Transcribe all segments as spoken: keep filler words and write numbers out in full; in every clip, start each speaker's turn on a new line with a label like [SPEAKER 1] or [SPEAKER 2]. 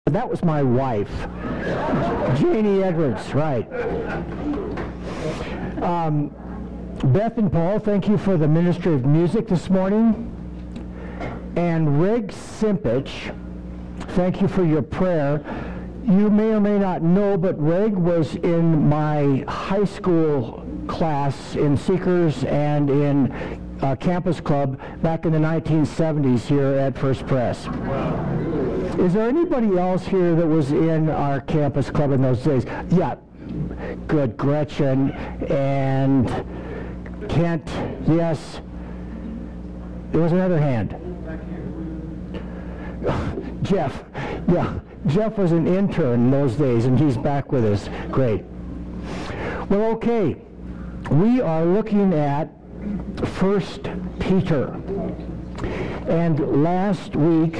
[SPEAKER 1] That was my wife, Janie Edwards, right. Um, Beth and Paul, thank you for the ministry of music this morning. And Reg Simpich, thank you for your prayer. You may or may not know, but Reg was in my high school class in Seekers and in uh, Campus Club back in the nineteen seventies here at First Pres. Wow. Is there anybody else here that was in our Campus Club in those days? Yeah, good. Gretchen and Kent, yes. There was another hand. Jeff, yeah. Jeff was an intern in those days, and he's back with us. Great. Well, okay. We are looking at First Peter. And last week,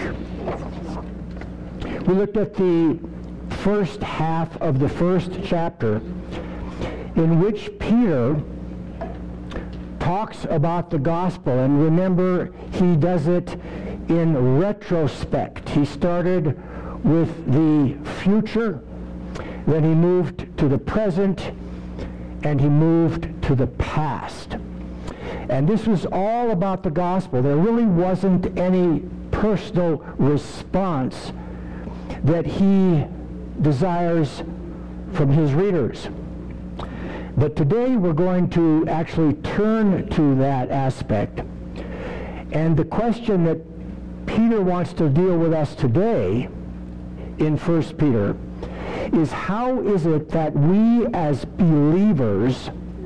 [SPEAKER 1] we looked at the first half of the first chapter, in which Peter talks about the gospel. And remember, he does it in retrospect. He started with the future, then he moved to the present, and he moved to the past. And this was all about the gospel. There really wasn't any personal response that he desires from his readers. But today we're going to actually turn to that aspect. And the question that Peter wants to deal with us today in First Peter is, how is it that we as believers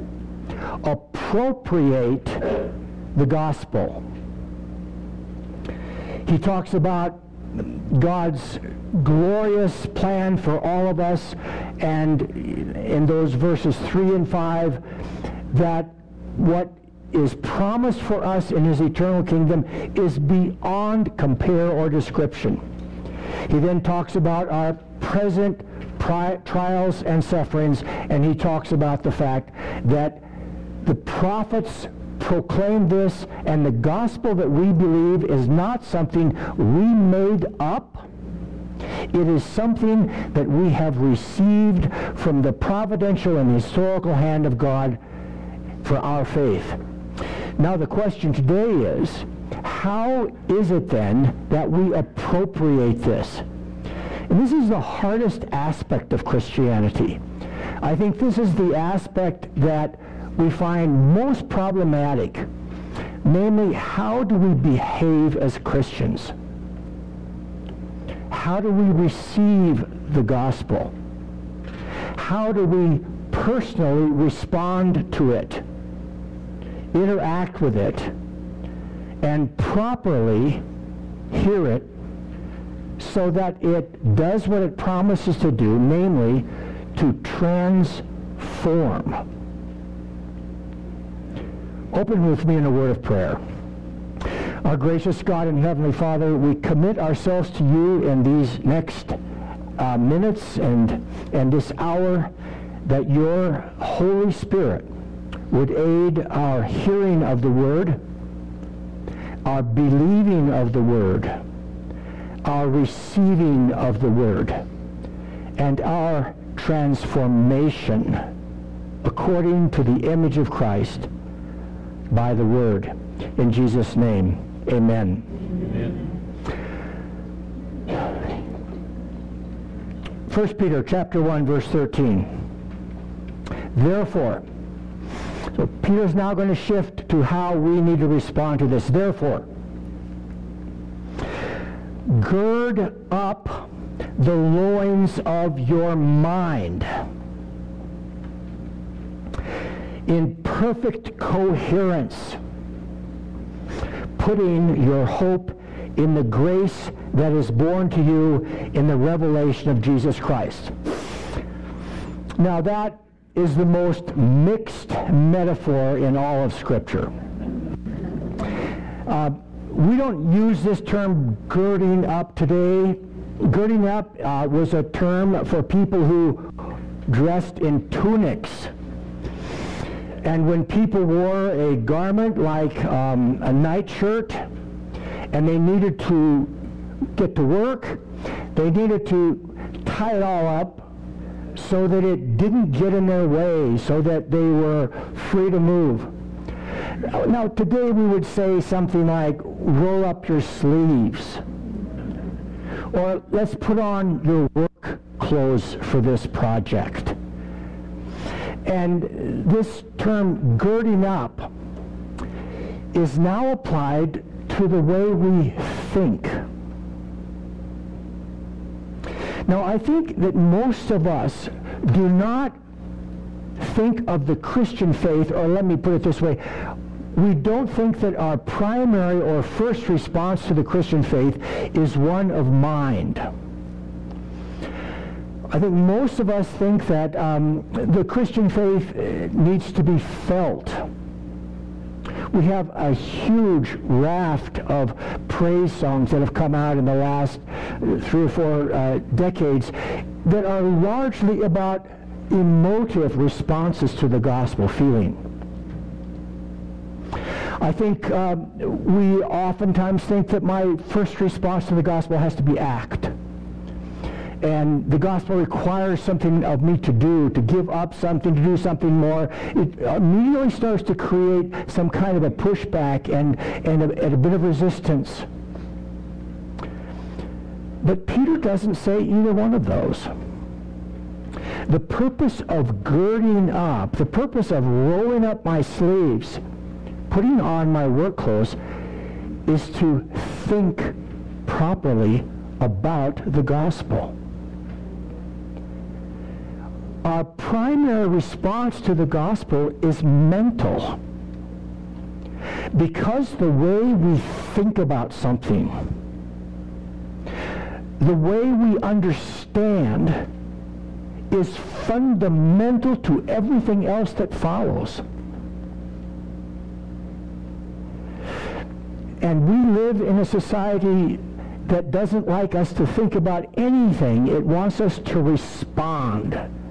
[SPEAKER 1] appropriate the gospel? He talks about God's glorious plan for all of us, and in those verses three and five, that what is promised for us in his eternal kingdom is beyond compare or description. He then talks about our present pri- trials and sufferings, and he talks about the fact that the prophets proclaim this, and the gospel that we believe is not something we made up. It is something that we have received from the providential and historical hand of God for our faith. Now the question today is, how is it then that we appropriate this? And this is the hardest aspect of Christianity. I think this is the aspect that we find most problematic. Namely, how do we behave as Christians? How do we receive the gospel? How do we personally respond to it, interact with it, and properly hear it so that it does what it promises to do, namely to transform? Open with me in a word of prayer. Our gracious God and Heavenly Father, we commit ourselves to you in these next uh, minutes and, and this hour, that your Holy Spirit would aid our hearing of the Word, our believing of the Word, our receiving of the Word, and our transformation according to the image of Christ by the Word. In Jesus' name, amen. Amen. First Peter chapter one, verse thirteen. Therefore, so Peter's now going to shift to how we need to respond to this. Therefore, gird up the loins of your mind in perfect coherence, putting your hope in the grace that is born to you in the revelation of Jesus Christ. Now that is the most mixed metaphor in all of Scripture. Uh, we don't use this term girding up today. Girding up uh, was a term for people who dressed in tunics. And when people wore a garment like um, a nightshirt, and they needed to get to work, They needed to tie it all up so that it didn't get in their way, so that they were free to move. Now, today we would say something like, roll up your sleeves. Or let's put on your work clothes for this project. And this term, girding up, is now applied to the way we think. Now, I think that most of us do not think of the Christian faith, or let me put it this way, we don't think that our primary or first response to the Christian faith is one of mind. I think most of us think that um, the Christian faith needs to be felt. We have a huge raft of praise songs that have come out in the last three or four uh, decades that are largely about emotive responses to the gospel feeling. I think uh, we oftentimes think that my first response to the gospel has to be act. And the gospel requires something of me to do, to give up something, to do something more. It immediately starts to create some kind of a pushback and, and, a, and a bit of resistance. But Peter doesn't say either one of those. The purpose of girding up, the purpose of rolling up my sleeves, putting on my work clothes, is to think properly about the gospel. Our primary response to the gospel is mental. Because the way we think about something, the way we understand, is fundamental to everything else that follows. And we live in a society that doesn't like us to think about anything. It wants us to respond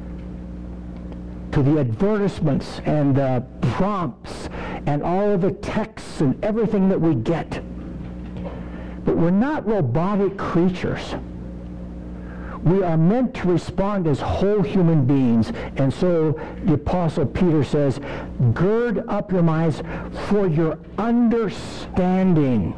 [SPEAKER 1] to the advertisements and the prompts and all of the texts and everything that we get. But we're not robotic creatures. We are meant to respond as whole human beings. And so the Apostle Peter says, gird up your minds for your understanding.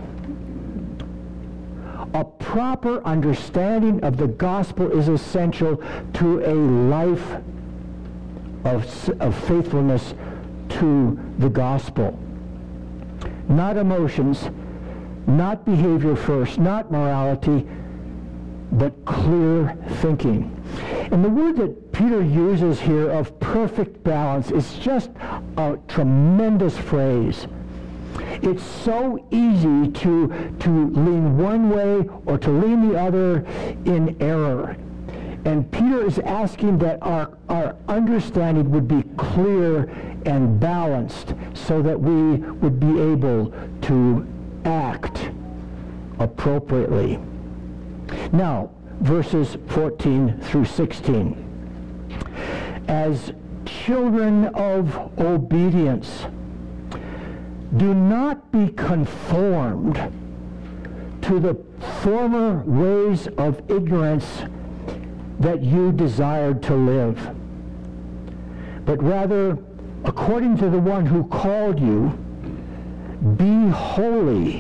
[SPEAKER 1] A proper understanding of the gospel is essential to a life of, of faithfulness to the gospel. Not emotions, not behavior first, not morality, but clear thinking. And the word that Peter uses here of perfect balance is just a tremendous phrase. It's so easy to, to lean one way or to lean the other in error. And Peter is asking that our, our understanding would be clear and balanced so that we would be able to act appropriately. Now, verses fourteen through sixteen. As children of obedience, do not be conformed to the former ways of ignorance that you desired to live, but rather, according to the one who called you, be holy.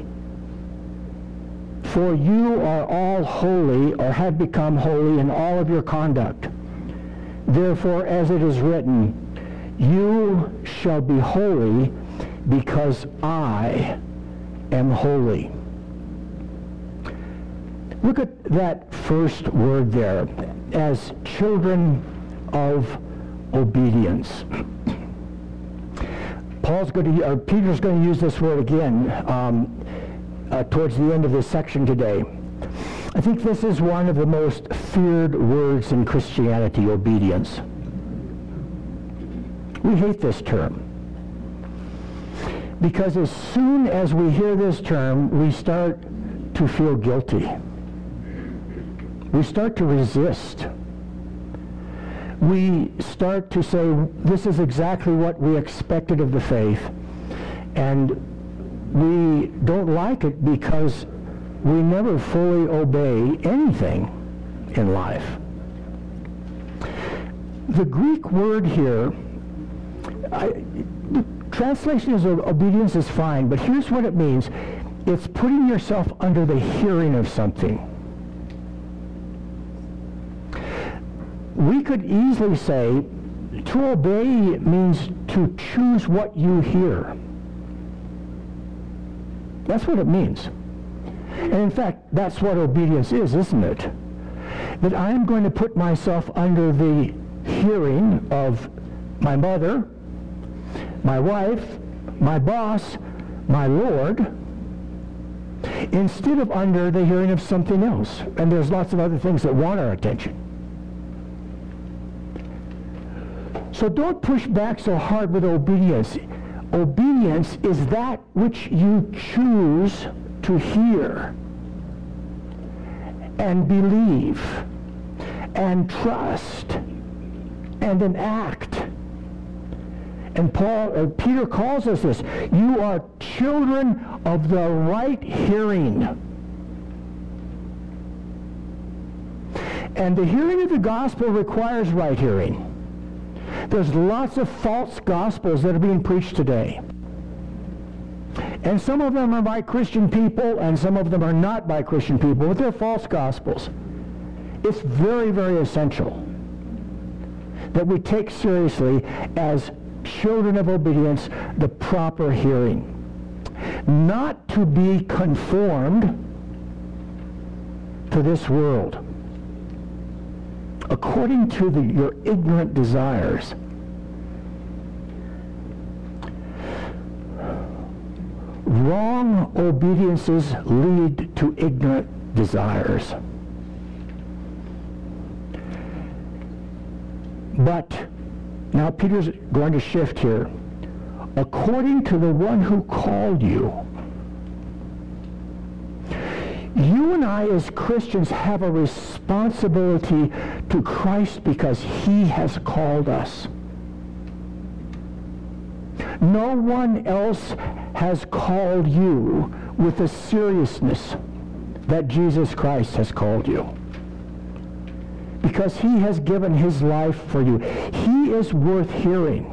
[SPEAKER 1] For you are all holy, or have become holy in all of your conduct. Therefore, as it is written, you shall be holy, because I am holy. Look at that first word there, as children of obedience. Paul's going to, or Peter's going to use this word again um, uh, towards the end of this section today. I think this is one of the most feared words in Christianity, obedience. We hate this term. Because as soon as we hear this term, we start to feel guilty. We start to resist. We start to say, this is exactly what we expected of the faith. And we don't like it because we never fully obey anything in life. The Greek word here, I, the translation is obedience is fine, but here's what it means. It's putting yourself under the hearing of something. We could easily say to obey means to choose what you hear. That's what it means. And in fact, that's what obedience is, isn't it? That I'm going to put myself under the hearing of my mother, my wife, my boss, my Lord, instead of under the hearing of something else. And there's lots of other things that want our attention. So don't push back so hard with obedience. Obedience is that which you choose to hear and believe and trust and enact. And Paul, uh, Peter calls us this. You are children of the right hearing. And the hearing of the gospel requires right hearing. There's lots of false gospels that are being preached today. And some of them are by Christian people, and some of them are not by Christian people, but they're false gospels. It's very, very essential that we take seriously, as children of obedience, the proper hearing. Not to be conformed to this world, according to the, your ignorant desires. Wrong obediences lead to ignorant desires. But now Peter's going to shift here. According to the one who called you. You and I as Christians have a responsibility to Christ because he has called us. No one else has called you with the seriousness that Jesus Christ has called you. Because he has given his life for you. He is worth hearing.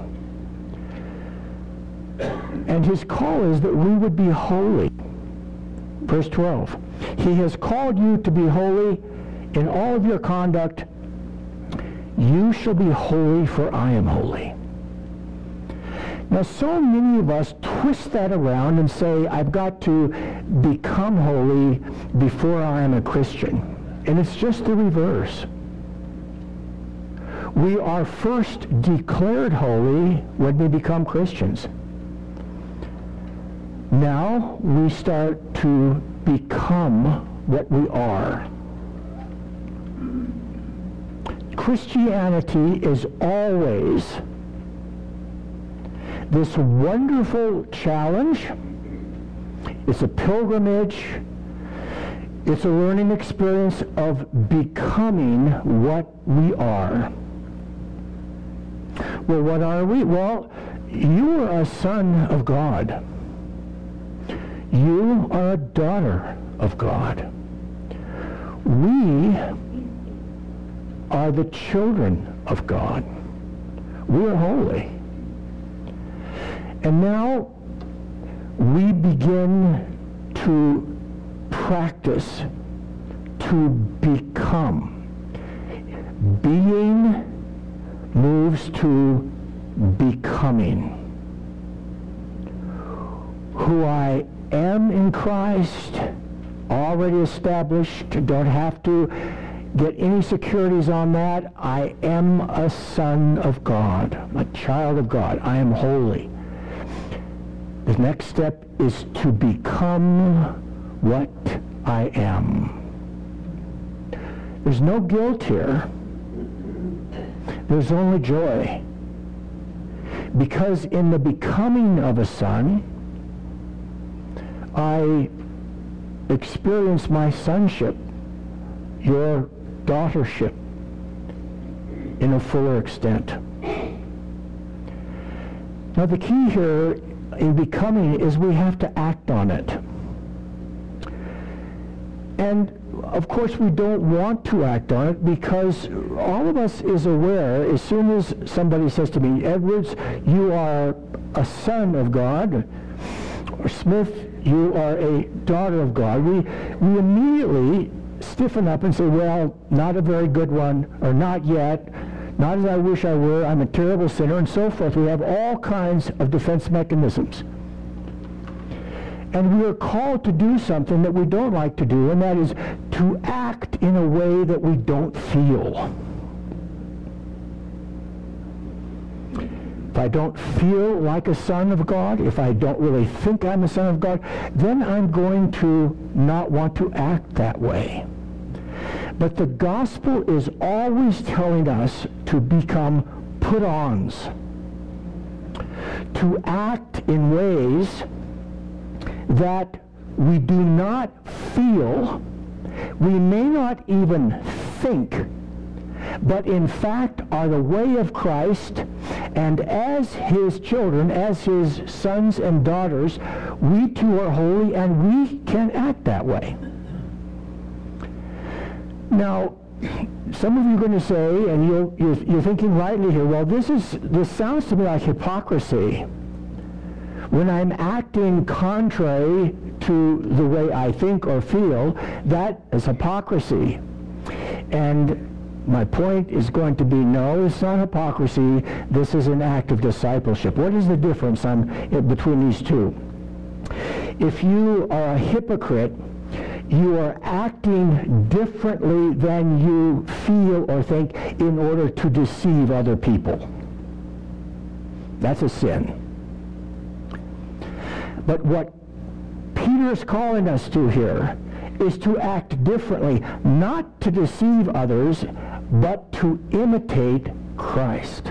[SPEAKER 1] And his call is that we would be holy. Verse twelve. He has called you to be holy in all of your conduct. You shall be holy, for I am holy. Now, so many of us twist that around and say, I've got to become holy before I am a Christian. And it's just the reverse. We are first declared holy when we become Christians. Now we start to become what we are. Christianity is always this wonderful challenge. It's a pilgrimage. It's a learning experience of becoming what we are. Well, what are we? Well, you are a son of God. You are a daughter of God. We are the children of God. We are holy. And now we begin to practice, to become. Being moves to becoming. Who I am in Christ, already established, don't have to get any securities on that. I am a son of God, a child of God. I am holy. The next step is to become what I am. There's no guilt here. There's only joy. Because in the becoming of a son, I experience my sonship, your daughtership, in a fuller extent. Now the key here in becoming is we have to act on it. And of course, we don't want to act on it because all of us is aware, as soon as somebody says to me, Edwards, you are a son of God, or Smith, you are a daughter of God, we, we immediately stiffen up and say, well, not a very good one, or not yet, not as I wish I were, I'm a terrible sinner, and so forth. We have all kinds of defense mechanisms. And we are called to do something that we don't like to do, and that is to act in a way that we don't feel. If I don't feel like a son of God, if I don't really think I'm a son of God, then I'm going to not want to act that way. But the gospel is always telling us to become put-ons, to act in ways that we do not feel, we may not even think, but in fact are the way of Christ, and as his children, as his sons and daughters, we too are holy and we can act that way. Now, some of you are going to say, and you're, you're, you're thinking rightly here, well, this is this sounds to me like hypocrisy. When I'm acting contrary to the way I think or feel, that is hypocrisy. And my point is going to be, no, it's not hypocrisy. This is an act of discipleship. What is the difference on, between these two? If you are a hypocrite, you are acting differently than you feel or think in order to deceive other people. That's a sin. But what Peter is calling us to here is to act differently, not to deceive others, but to imitate Christ.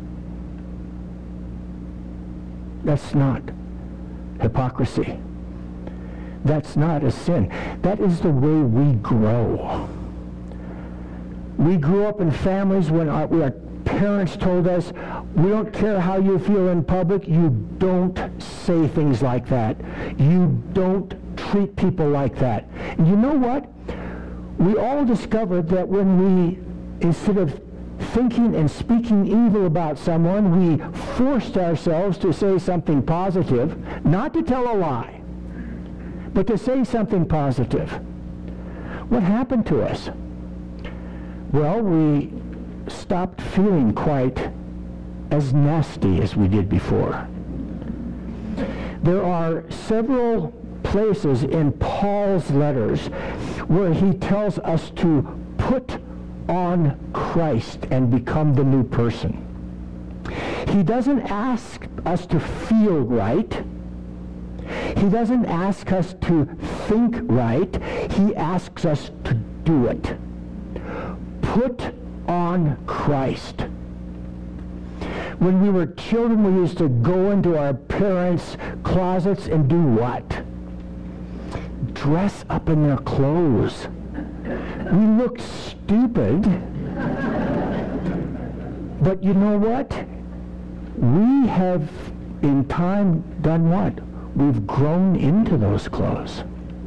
[SPEAKER 1] That's not hypocrisy. That's not a sin. That is the way we grow. We grew up in families when our, our parents told us, we don't care how you feel in public, you don't say things like that. You don't treat people like that. And you know what? We all discovered that when we, instead of thinking and speaking evil about someone, we forced ourselves to say something positive, not to tell a lie, but to say something positive. What happened to us? Well, we stopped feeling quite as nasty as we did before. There are several places in Paul's letters where he tells us to put on Christ and become the new person. He doesn't ask us to feel right. He doesn't ask us to think right. He asks us to do it. Put on Christ. When we were children, we used to go into our parents' closets and do what? Dress up in their clothes. We looked stupid. But you know what? We have, in time, done what? We've grown into those clothes.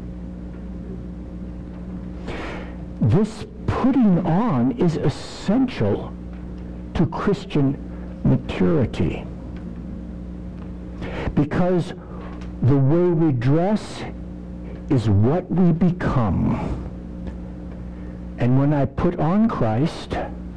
[SPEAKER 1] This putting on is essential to Christian maturity, because the way we dress is what we become. And when I put on Christ,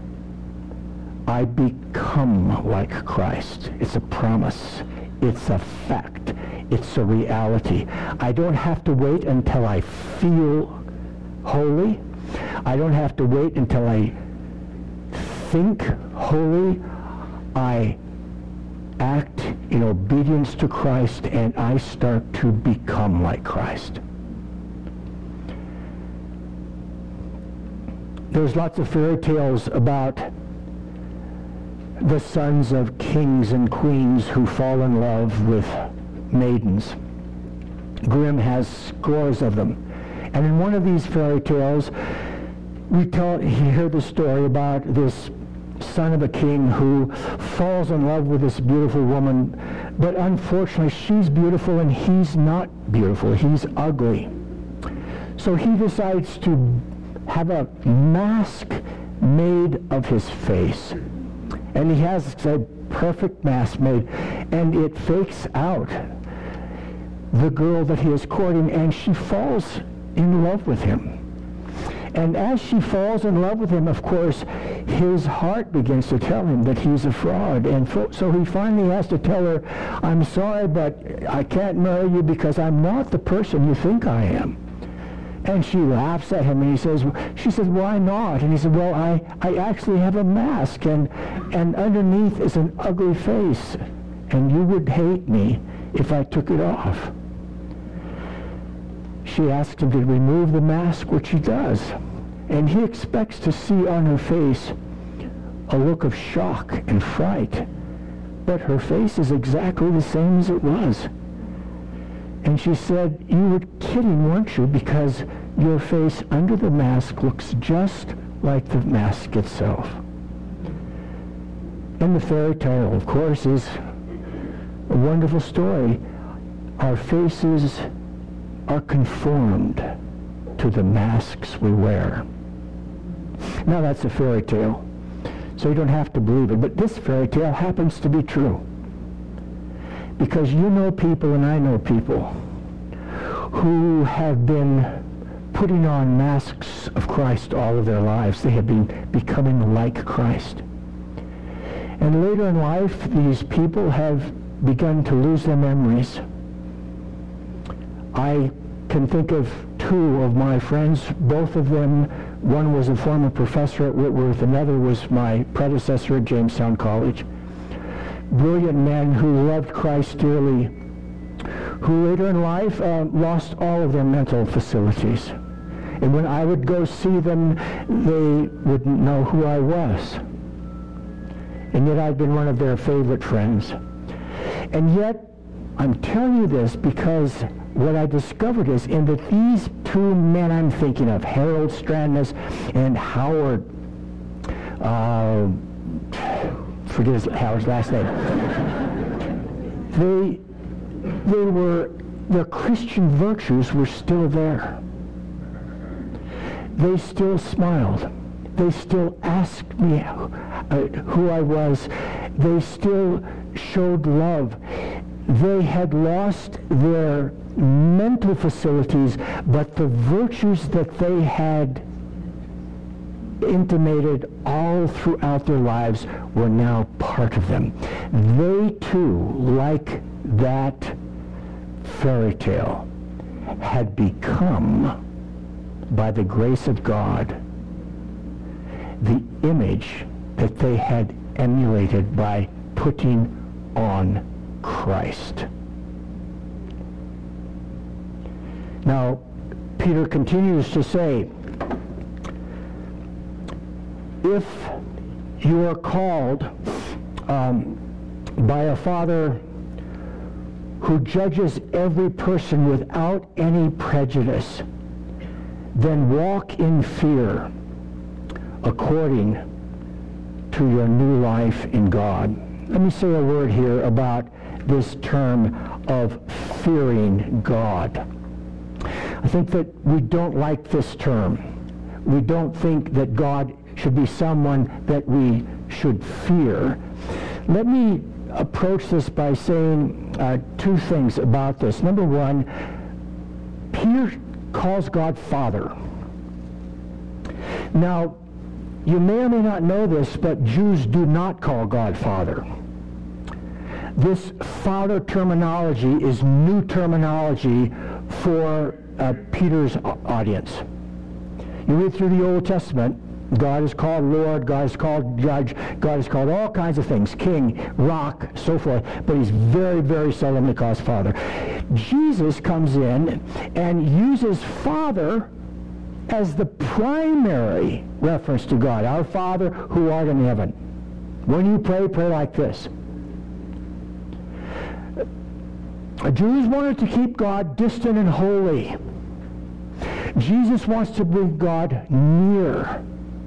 [SPEAKER 1] I become like Christ. It's a promise. It's a fact. It's a reality. I don't have to wait until I feel holy. I don't have to wait until I think holy. I act in obedience to Christ, and I start to become like Christ. There's lots of fairy tales about the sons of kings and queens who fall in love with maidens. Grimm has scores of them. And in one of these fairy tales, we tell, you hear the story about this son of a king who falls in love with this beautiful woman, but unfortunately she's beautiful and he's not beautiful. He's ugly. So he decides to have a mask made of his face. And he has a perfect mask made, and it fakes out the girl that he is courting, and she falls in love with him. And as she falls in love with him, of course, his heart begins to tell him that he's a fraud. And so he finally has to tell her, I'm sorry, but I can't marry you because I'm not the person you think I am. And she laughs at him, and he says, she says, why not? And he said, well, I, I actually have a mask, and, and underneath is an ugly face, and you would hate me if I took it off. She asks him to remove the mask, which he does. And he expects to see on her face a look of shock and fright. But her face is exactly the same as it was. And she said, you were kidding, weren't you? Because your face under the mask looks just like the mask itself. And the fairy tale, of course, is a wonderful story. Our faces are conformed to the masks we wear. Now that's a fairy tale, so you don't have to believe it, but this fairy tale happens to be true. Because you know people and I know people who have been putting on masks of Christ all of their lives. They have been becoming like Christ. And later in life, these people have begun to lose their memories. I can think of two of my friends, both of them. One was a former professor at Whitworth, another was my predecessor at Jamestown College. Brilliant men who loved Christ dearly, who later in life uh, lost all of their mental facilities. And when I would go see them, they wouldn't know who I was. And yet I'd been one of their favorite friends. And yet, I'm telling you this because what I discovered is in that these two men I'm thinking of, Harold Strandness and Howard, uh, forget his, Howard's last name, they, they were, their Christian virtues were still there. They still smiled. They still asked me uh, who I was. They still showed love. They had lost their mental facilities, but the virtues that they had intimated all throughout their lives were now part of them. They too, like that fairy tale, had become, by the grace of God, the image that they had emulated by putting on Christ. Now, Peter continues to say, if you are called um, by a Father who judges every person without any prejudice, then walk in fear according to your new life in God. Let me say a word here about this term of fearing God. I think that we don't like this term. We don't think that God should be someone that we should fear. Let me approach this by saying uh, two things about this. Number one, Peter calls God Father. Now, you may or may not know this, but Jews do not call God Father. This Father terminology is new terminology for uh, Peter's audience. You read through the Old Testament, God is called Lord, God is called Judge, God is called all kinds of things, King, Rock, so forth, but he's very, very seldomly called Father. Jesus comes in and uses Father as the primary reference to God. Our Father who art in heaven. When you pray, pray like this. Jews wanted to keep God distant and holy. Jesus wants to bring God near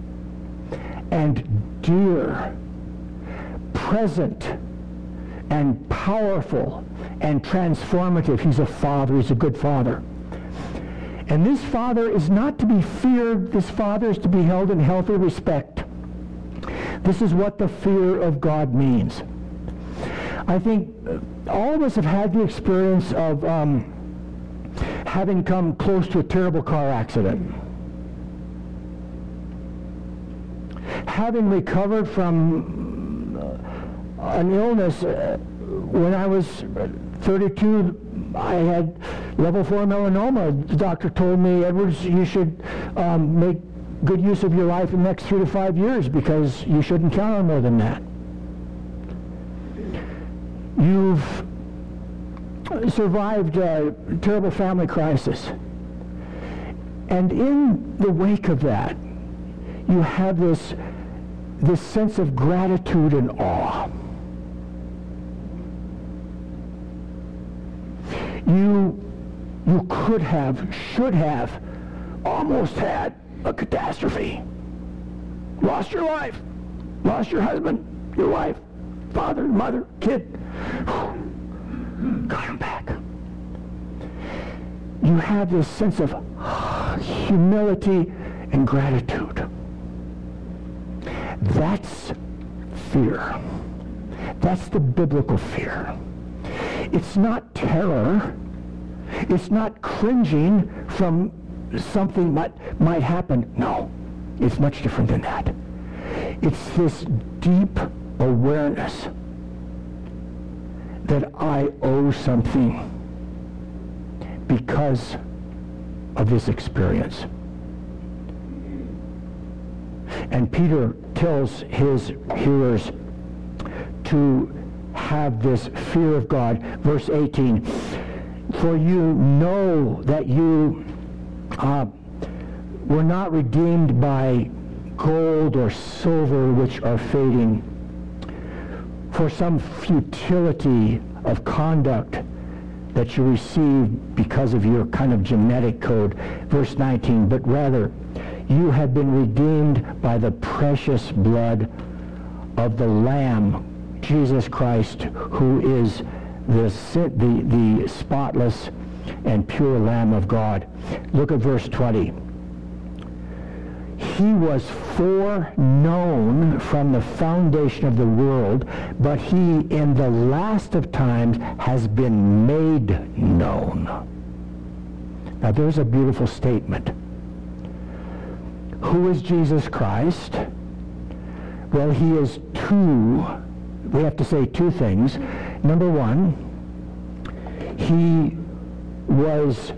[SPEAKER 1] and dear, present and powerful and transformative. He's a father. He's a good father. And this Father is not to be feared. This Father is to be held in healthy respect. This is what the fear of God means. I think all of us have had the experience of um, having come close to a terrible car accident. Having recovered from an illness, uh, when I was thirty-two, I had level four melanoma. The doctor told me, Edwards, you should um, make good use of your life in the next three to five years because you shouldn't count on more than that. You've survived a terrible family crisis. And in the wake of that, you have this, this sense of gratitude and awe. You, you could have, should have, almost had a catastrophe. Lost your life, lost your husband, your wife, father, mother, kid. Got him back. You have this sense of humility and gratitude. That's fear. That's the biblical fear. It's not terror. It's not cringing from something that might happen. No, it's much different than that. It's this deep awareness that I owe something because of this experience. And Peter tells his hearers to have this fear of God. Verse eighteen, for you know that you uh, were not redeemed by gold or silver which are fading, for some futility of conduct that you received because of your kind of genetic code. Verse nineteen, but rather you have been redeemed by the precious blood of the Lamb, Jesus Christ, who is the, the, the spotless and pure Lamb of God. Look at verse twenty. He was foreknown from the foundation of the world, but he in the last of times has been made known. Now there's a beautiful statement. Who is Jesus Christ? Well, he is two, we have to say two things. Number one, he was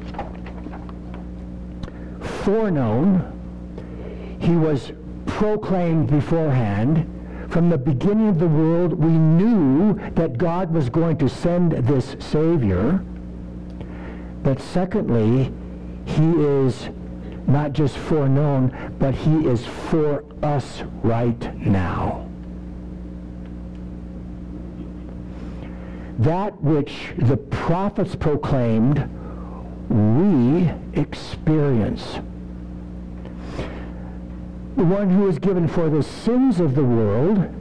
[SPEAKER 1] foreknown. He was proclaimed beforehand. From the beginning of the world, we knew that God was going to send this Savior. But secondly, he is not just foreknown, but he is for us right now. That which the prophets proclaimed, we experience. The one who is given for the sins of the world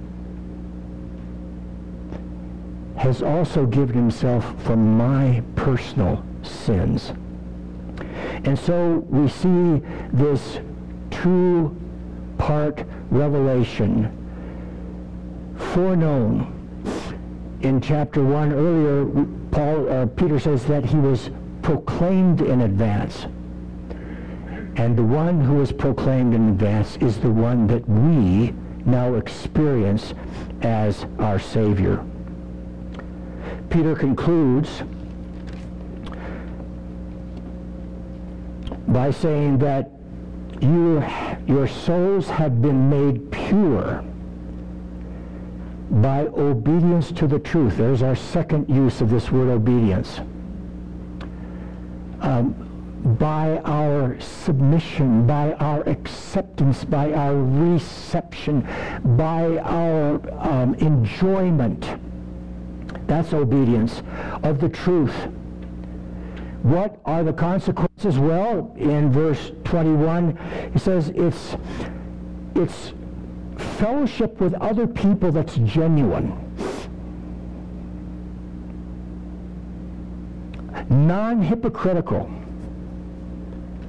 [SPEAKER 1] has also given himself for my personal sins. And so we see this two-part revelation, foreknown. In chapter one earlier, Paul, uh, Peter says that he was proclaimed in advance. And the one who is proclaimed in advance is the one that we now experience as our Savior. Peter concludes by saying that you, your souls have been made pure by obedience to the truth. There's our second use of this word obedience. Um, by our submission, by our acceptance, by our reception, by our um, enjoyment. That's obedience of the truth. What are the consequences? Well, in verse twenty-one, he says it's, it's fellowship with other people that's genuine. Non-hypocritical.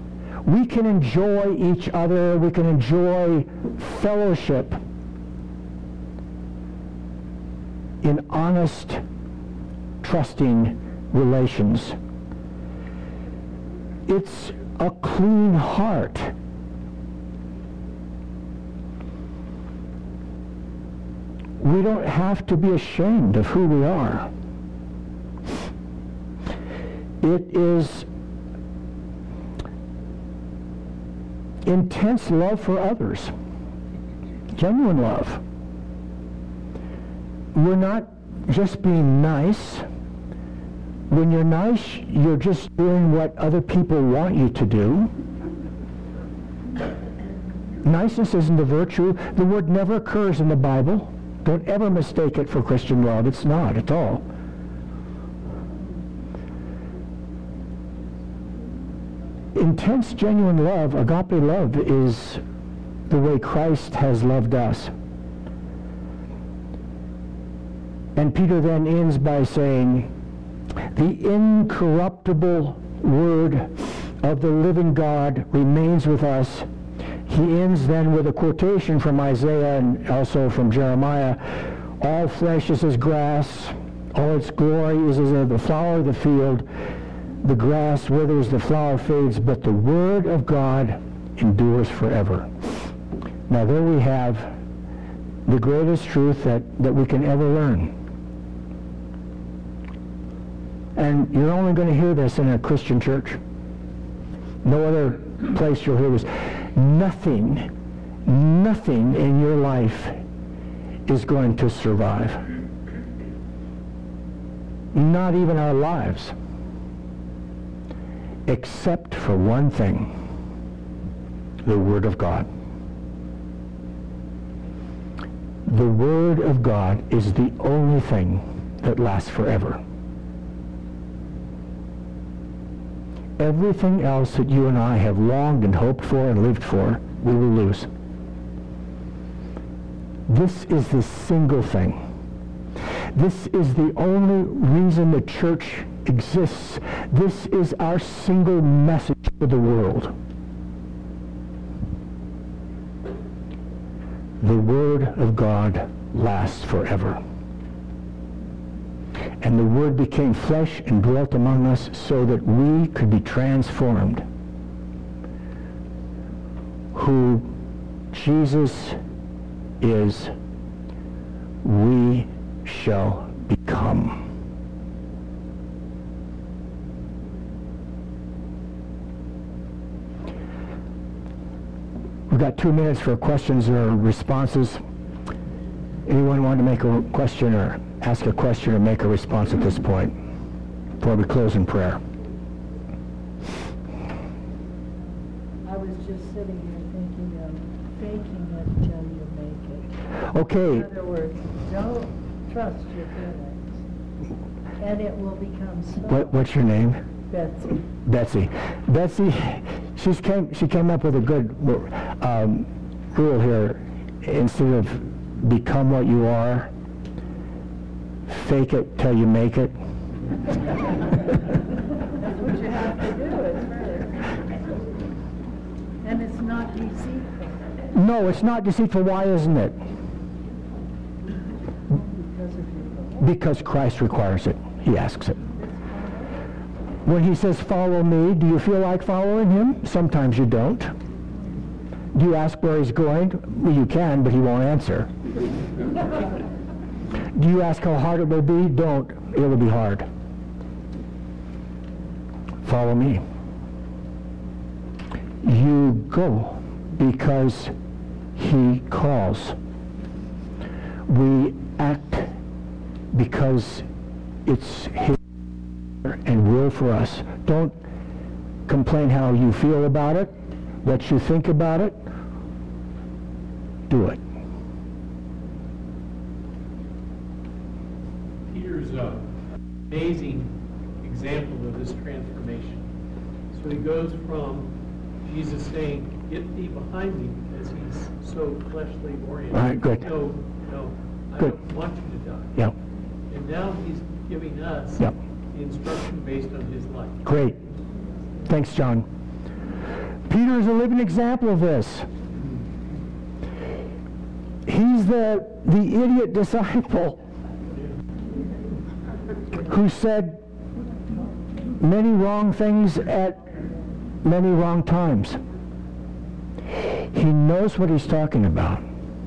[SPEAKER 1] we can enjoy each other, we can enjoy fellowship in honest, trusting relations. It's a clean heart. We don't have to be ashamed of who we are. It is intense love for others. Genuine love. We're not just being nice. When you're nice, you're just doing what other people want you to do. Niceness isn't a virtue. The word never occurs in the Bible. Don't ever mistake it for Christian love. It's not at all. Intense, genuine love, agape love, is the way Christ has loved us. And Peter then ends by saying, the incorruptible word of the living God remains with us. He ends then with a quotation from Isaiah and also from Jeremiah. All flesh is as grass, all its glory is as the flower of the field. The grass withers, the flower fades, but the word of God endures forever. Now there we have the greatest truth that, that we can ever learn. And you're only going to hear this in a Christian church. No other place you'll hear this. Nothing, nothing in your life is going to survive. Not even our lives. Except for one thing. The Word of God. The Word of God is the only thing that lasts forever. Everything else that you and I have longed and hoped for and lived for, we will lose. This is the single thing. This is the only reason the church exists. This is our single message to the world. The Word of God lasts forever. And the Word became flesh and dwelt among us so that we could be transformed. Who Jesus is, we shall become. We've got two minutes for questions or responses. Anyone want to make a question or ask a question or make a response at this point before we close in prayer?
[SPEAKER 2] I was just sitting here thinking of faking it till you make it.
[SPEAKER 1] Okay.
[SPEAKER 2] In other words, don't trust your feelings, and it will become so.
[SPEAKER 1] What, what's your name?
[SPEAKER 2] Betsy.
[SPEAKER 1] Betsy. Betsy, she's came, she came up with a good um, rule here. Instead of become what you are, fake it till you make it.
[SPEAKER 2] That's what you have to do at first. And it's not deceitful.
[SPEAKER 1] No, it's not deceitful. Why isn't it?
[SPEAKER 2] Because of your
[SPEAKER 1] Because Christ requires it. He asks it. When he says, follow me, do you feel like following him? Sometimes you don't. Do you ask where he's going? Well, you can, but he won't answer. Do you ask how hard it will be? Don't. It will be hard. Follow me. You go because he calls. We act because it's his and will for us. Don't complain how you feel about it, what you think about it. Do it.
[SPEAKER 3] Peter's uh, amazing example of this transformation. So he goes from Jesus saying, "Get thee behind me," because he's so fleshly oriented.
[SPEAKER 1] All right, good.
[SPEAKER 3] No, no, I
[SPEAKER 1] Good.
[SPEAKER 3] don't want you to die.
[SPEAKER 1] Yep.
[SPEAKER 3] And now he's giving us
[SPEAKER 1] Yep.
[SPEAKER 3] the instruction based on his life.
[SPEAKER 1] Great. Thanks, John. Peter is a living example of this. He's the, the idiot disciple who said many wrong things at many wrong times. He knows what he's talking about.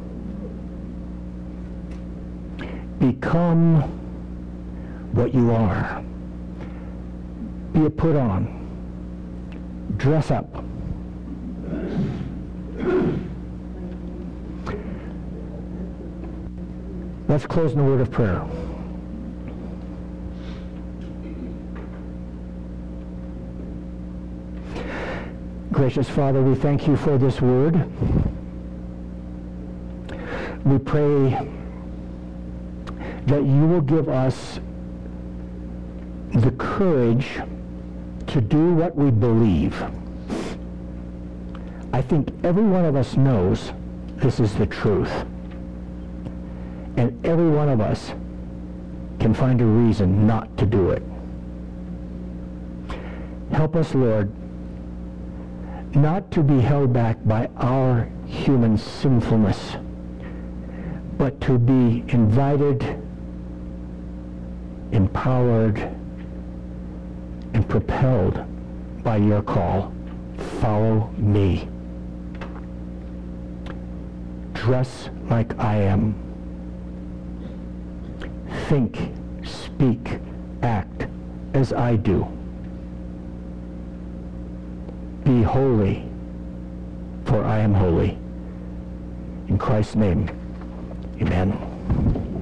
[SPEAKER 1] Become what you are. Be a put on. Dress up. Let's close in a word of prayer. Gracious Father, we thank you for this word. We pray that you will give us the courage to do what we believe. I think every one of us knows this is the truth. And every one of us can find a reason not to do it. Help us, Lord, not to be held back by our human sinfulness, but to be invited, empowered, and propelled by your call. Follow me. Dress like I am. Think, speak, act as I do. Be holy, for I am holy. In Christ's name, amen.